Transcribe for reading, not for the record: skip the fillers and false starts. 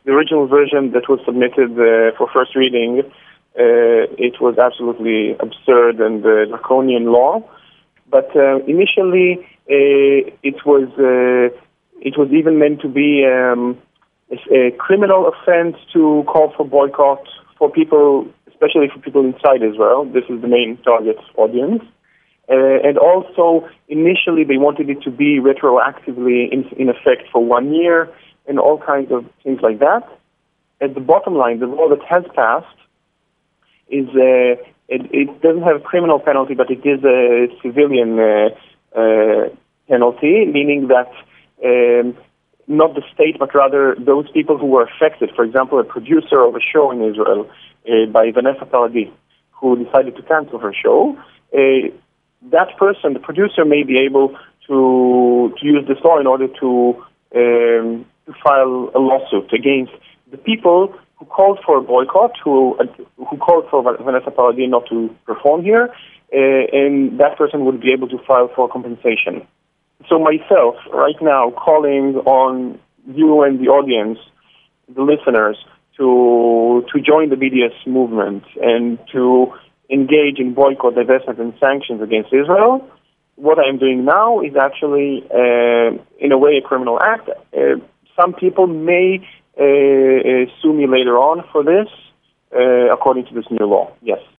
the original version that was submitted for first reading, it was absolutely absurd and draconian law. But initially, it was even meant to be a criminal offense to call for boycott for people, especially for people inside Israel. This is the main target audience. And also, initially, they wanted it to be retroactively in effect for 1 year and all kinds of things like that. At the bottom line, the law that has passed is it doesn't have a criminal penalty, but it is a civilian penalty, meaning that not the state, but rather those people who were affected. For example, a producer of a show in Israel by Vanessa Paradis, who decided to cancel her show. That person, the producer, may be able to use this law in order to file a lawsuit against the people who called for a boycott, who called for Vanessa Paradis not to perform here, and that person would be able to file for compensation. So myself, right now, calling on you and the audience, the listeners, to join the BDS movement and to engage in boycott, divestment, and sanctions against Israel. What I'm doing now is actually, in a way, a criminal act. Some people may sue me later on for this, according to this new law. Yes.